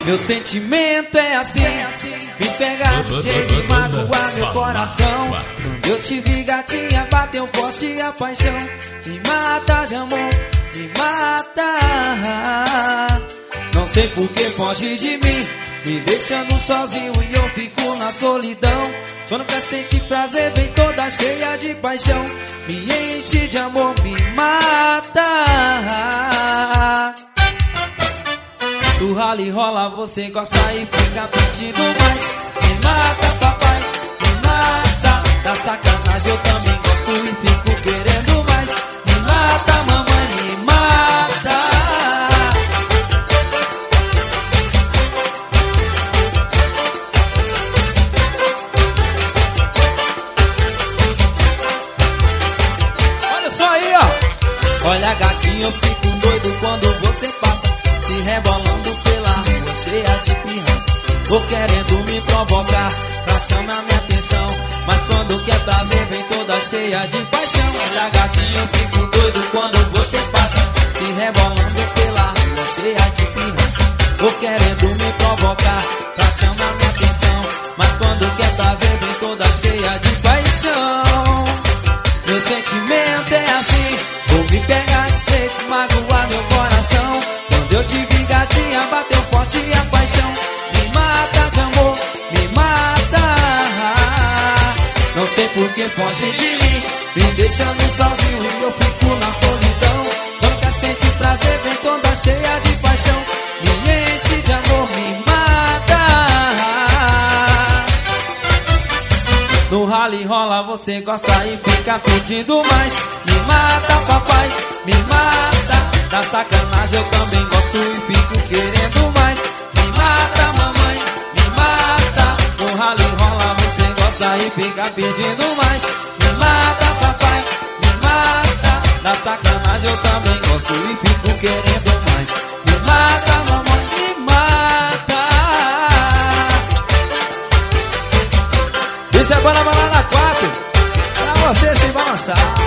Meu sentimento é assim, me pegar de jeito e magoar meu coração. Quando eu te vi, gatinha, bateu forte a paixão. Me mata de amor, me mata. Não sei por que foge de mim, me deixando sozinho e eu fico na solidão. Quando quer sentir prazer, vem toda cheia de paixão. Me enche de amor, me mata. Do rala e rola você gosta e fica pedindo mais. Me mata, papai, me mata. Da sacanagem eu também gosto e fico querendo mais. Me mata, mamãe, me mata. Olha só aí, ó. Olha, gatinho, eu fico doido quando você passa, se rebolando pela rua cheia de pirraça. Vou querendo me provocar pra chamar minha atenção, mas quando quer prazer vem toda cheia de paixão. Olha, gatinho, eu fico doido quando você passa, se rebolando pela rua cheia de pirraça. Vou querendo me provocar pra chamar minha atenção, mas quando quer prazer vem toda cheia de paixão. Meu sentimento é assim, vou me pegar de jeito, magoar meu coração. Quando eu te vi, gatinha, bateu forte a paixão. Me mata de amor, me mata. Não sei por que foge de mim, me deixando sozinho e eu fico na solidão. Quando quer sentir prazer, vem toda cheia de paixão. Me enche de amor, me mata. No rala e rola você gosta e fica pedindo mais. Me mata, papai, me mata. Da sacanagem eu também gosto e fico querendo mais. Me mata, mamãe, me mata. No rala e rola você gosta e fica pedindo mais. Me mata, papai, me mata. Da sacanagem eu também gosto e fico querendo mais. Me mata, mamãe, me mata. Isso é Banda Balada 4, pra você sem balançar.